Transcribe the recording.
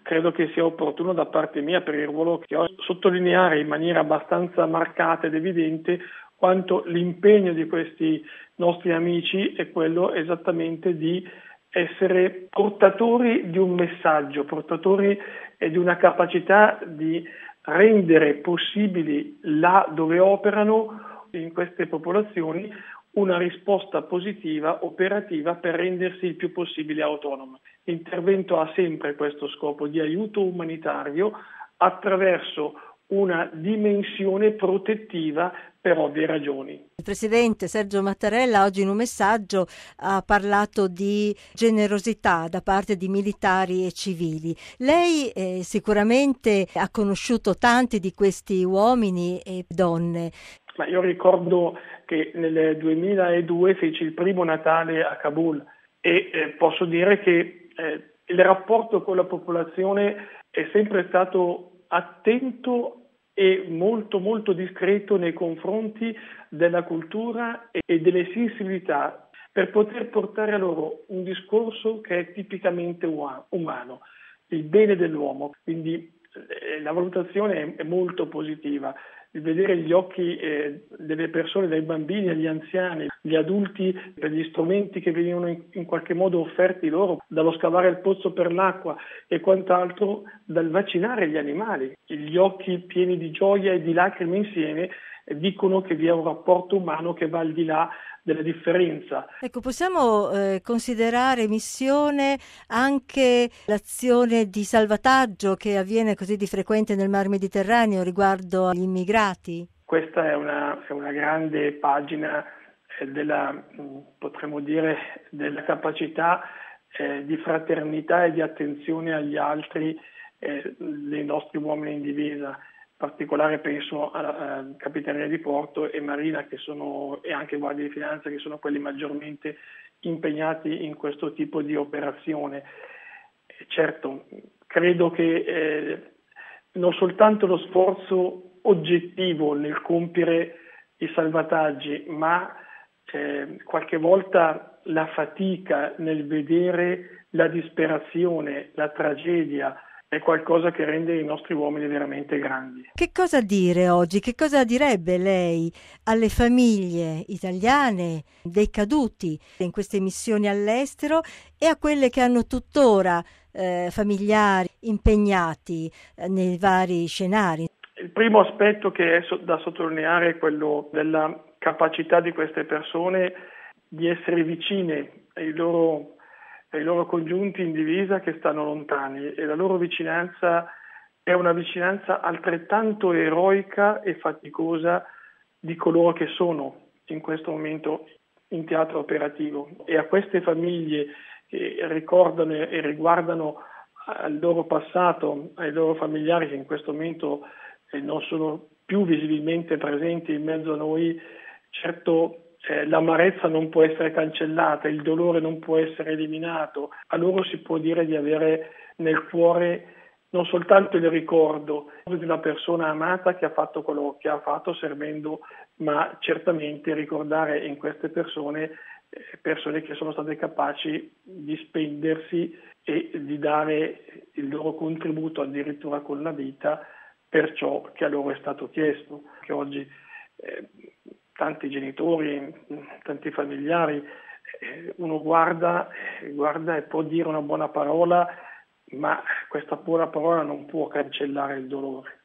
credo che sia opportuno da parte mia, per il ruolo che ho, sottolineare in maniera abbastanza marcata ed evidente quanto l'impegno di questi nostri amici è quello esattamente di essere portatori di un messaggio, portatori di una capacità di rendere possibili là dove operano in queste popolazioni una risposta positiva, operativa, per rendersi il più possibile autonome. L'intervento ha sempre questo scopo di aiuto umanitario attraverso una dimensione protettiva per ovvie ragioni. Il presidente Sergio Mattarella oggi in un messaggio ha parlato di generosità da parte di militari e civili. Lei sicuramente ha conosciuto tanti di questi uomini e donne. Ma io ricordo che nel 2002 feci il primo Natale a Kabul e posso dire che il rapporto con la popolazione è sempre stato attento e molto molto discreto nei confronti della cultura e delle sensibilità, per poter portare a loro un discorso che è tipicamente umano, il bene dell'uomo. Quindi la valutazione è molto positiva. Il vedere gli occhi delle persone, dai bambini agli anziani, gli adulti, per gli strumenti che venivano in qualche modo offerti loro, dallo scavare il pozzo per l'acqua e quant'altro, dal vaccinare gli animali. Gli occhi pieni di gioia e di lacrime insieme dicono che vi è un rapporto umano che va al di là della differenza. Ecco, possiamo considerare missione anche l'azione di salvataggio che avviene così di frequente nel Mar Mediterraneo riguardo agli immigrati? Questa è una grande pagina potremmo dire, della capacità di fraternità e di attenzione agli altri dei nostri uomini in divisa. In particolare penso alla Capitaneria di Porto e Marina e anche Guardia di Finanza, che sono quelli maggiormente impegnati in questo tipo di operazione. Certo, credo che non soltanto lo sforzo oggettivo nel compiere i salvataggi, ma qualche volta la fatica nel vedere la disperazione, la tragedia, è qualcosa che rende i nostri uomini veramente grandi. Che cosa dire oggi? Che cosa direbbe lei alle famiglie italiane dei caduti in queste missioni all'estero e a quelle che hanno tuttora familiari impegnati nei vari scenari? Il primo aspetto che è da sottolineare è quello della capacità di queste persone di essere vicine ai loro congiunti in divisa che stanno lontani, e la loro vicinanza è una vicinanza altrettanto eroica e faticosa di coloro che sono in questo momento in teatro operativo. E a queste famiglie che ricordano e riguardano al loro passato, ai loro familiari che in questo momento non sono più visibilmente presenti in mezzo a noi, certo l'amarezza non può essere cancellata, il dolore non può essere eliminato. A loro si può dire di avere nel cuore non soltanto il ricordo di una persona amata che ha fatto quello che ha fatto servendo, ma certamente ricordare in queste persone che sono state capaci di spendersi e di dare il loro contributo addirittura con la vita per ciò che a loro è stato chiesto. Che oggi tanti genitori, tanti familiari, uno guarda e può dire una buona parola, ma questa buona parola non può cancellare il dolore.